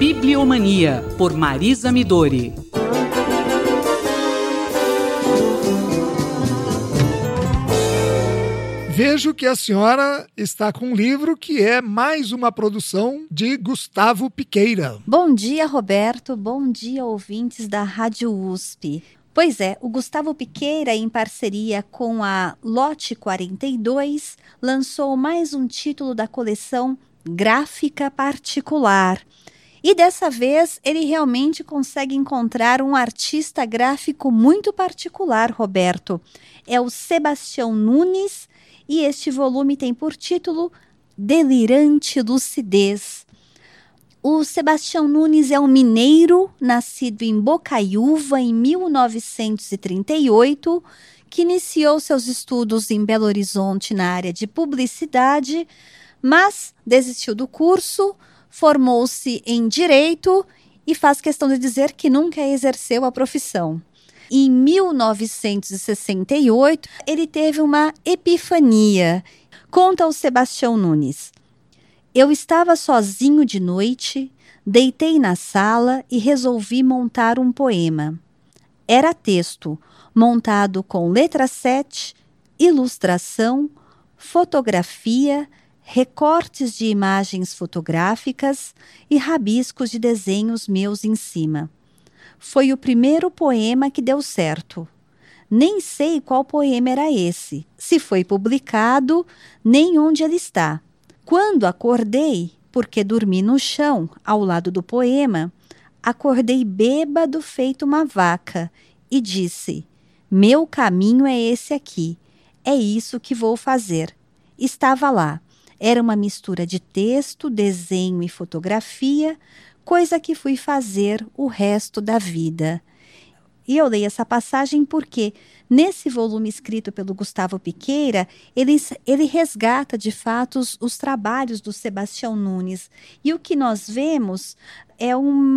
Bibliomania, por Marisa Midori. Vejo que a senhora está com um livro que é mais uma produção de Gustavo Piqueira. Bom dia, Roberto. Bom dia, ouvintes da Rádio USP. Pois é, o Gustavo Piqueira, em parceria com a Lote 42, lançou mais um título da coleção Gráfica Particular. E dessa vez ele realmente consegue encontrar um artista gráfico muito particular, Roberto. É o Sebastião Nunes, e este volume tem por título Delirante Lucidez. O Sebastião Nunes é um mineiro, nascido em Bocaiúva em 1938, que iniciou seus estudos em Belo Horizonte na área de publicidade, mas desistiu do curso, formou-se em Direito e faz questão de dizer que nunca exerceu a profissão. Em 1968, ele teve uma epifania. Conta o Sebastião Nunes. Eu estava sozinho de noite, deitei na sala e resolvi montar um poema. Era texto, montado com letra 7, ilustração, fotografia, recortes de imagens fotográficas e rabiscos de desenhos meus em cima. Foi o primeiro poema que deu certo. Nem sei qual poema era esse, se foi publicado, nem onde ele está. Quando acordei, porque dormi no chão, ao lado do poema, acordei bêbado feito uma vaca e disse: meu caminho é esse aqui, é isso que vou fazer. Estava lá. Era uma mistura de texto, desenho e fotografia, coisa que fui fazer o resto da vida. E eu leio essa passagem porque, nesse volume escrito pelo Gustavo Piqueira, ele resgata, de fato, os trabalhos do Sebastião Nunes. E o que nós vemos é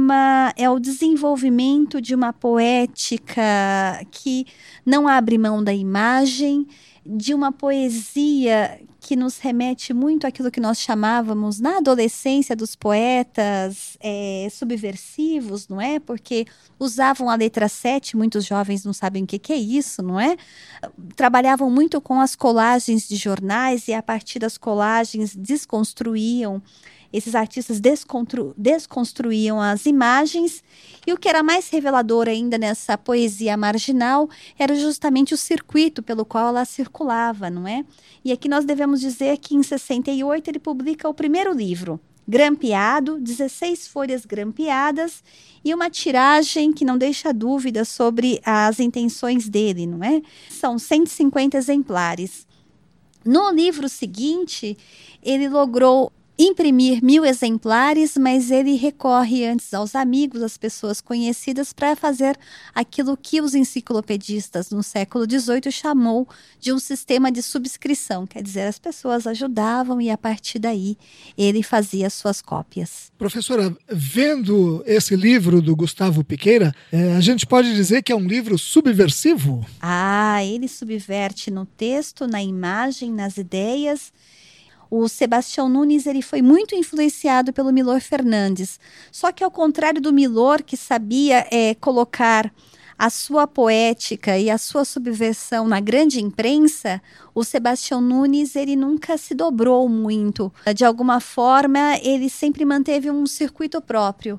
o desenvolvimento de uma poética que não abre mão da imagem, de uma poesia que nos remete muito àquilo que nós chamávamos na adolescência dos poetas subversivos, não é? Porque usavam a letra 7, muitos jovens não sabem o que é isso, não é? Trabalhavam muito com as colagens de jornais e a partir das colagens desconstruíam. Esses artistas desconstruíam as imagens e o que era mais revelador ainda nessa poesia marginal era justamente o circuito pelo qual ela circulava, não é? E aqui nós devemos dizer que em 68 ele publica o primeiro livro, grampeado, 16 folhas grampeadas e uma tiragem que não deixa dúvida sobre as intenções dele, não é? São 150 exemplares. No livro seguinte, ele logrou imprimir 1000 exemplares, mas ele recorre antes aos amigos, às pessoas conhecidas, para fazer aquilo que os enciclopedistas no século XVIII chamou de um sistema de subscrição. Quer dizer, as pessoas ajudavam e a partir daí ele fazia suas cópias. Professora, vendo esse livro do Gustavo Piqueira, a gente pode dizer que é um livro subversivo? Ele subverte no texto, na imagem, nas ideias. O Sebastião Nunes ele foi muito influenciado pelo Milor Fernandes. Só que ao contrário do Milor, que sabia colocar a sua poética e a sua subversão na grande imprensa, o Sebastião Nunes ele nunca se dobrou muito. De alguma forma, ele sempre manteve um circuito próprio.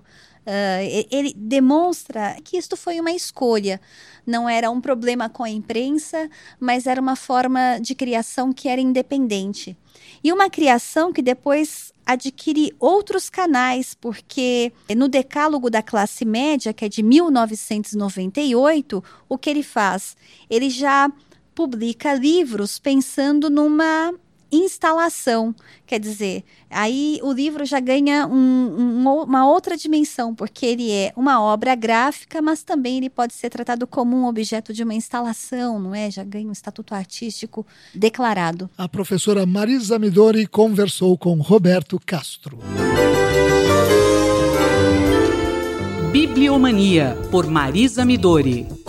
Ele demonstra que isto foi uma escolha. Não era um problema com a imprensa, mas era uma forma de criação que era independente. E uma criação que depois adquire outros canais, porque no Decálogo da Classe Média, que é de 1998, o que ele faz? Ele já publica livros pensando numa instalação, quer dizer, aí o livro já ganha uma outra dimensão, porque ele é uma obra gráfica, mas também ele pode ser tratado como um objeto de uma instalação, não é? Já ganha um estatuto artístico declarado. A professora Marisa Midori conversou com Roberto Castro. Bibliomania, por Marisa Midori.